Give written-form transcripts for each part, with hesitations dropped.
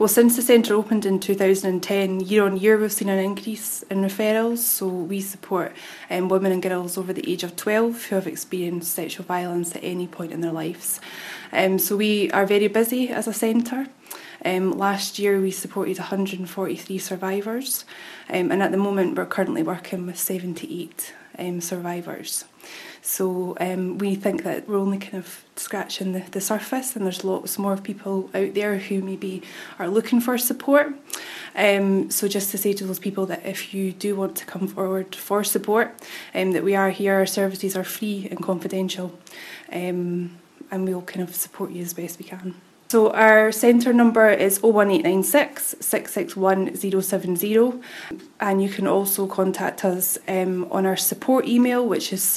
Well, since the centre opened in 2010, year on year we've seen an increase in referrals. So we support women and girls over the age of 12 who have experienced sexual violence at any point in their lives. So we are very busy as a centre. Last year we supported 143 survivors, and at the moment we're currently working with 78 survivors. So we think that we're only kind of scratching the surface, and there's lots more people out there who maybe are looking for support. So just to say to those people that if you do want to come forward for support, that we are here, our services are free and confidential, and we'll kind of support you as best we can. So our centre number is 01896 661 070, and you can also contact us on our support email, which is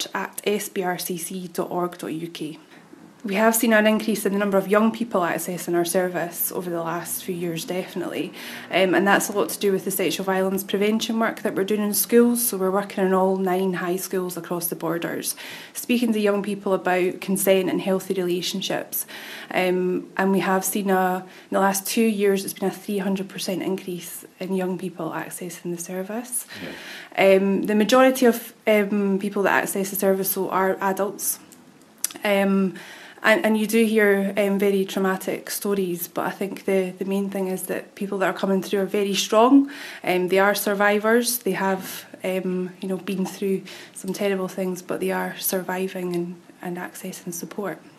support@sbrcc.org.uk. We have seen an increase in the number of young people accessing our service over the last few years, definitely, and that's a lot to do with the sexual violence prevention work that we're doing in schools. So we're working in all 9 high schools across the borders, speaking to young people about consent and healthy relationships, and we have seen in the last 2 years it's been a 300% increase in young people accessing the service. The majority of people that access the service are adults. And you do hear very traumatic stories, but I think the main thing is that people that are coming through are very strong. They are survivors. They have been through some terrible things, but they are surviving and accessing support.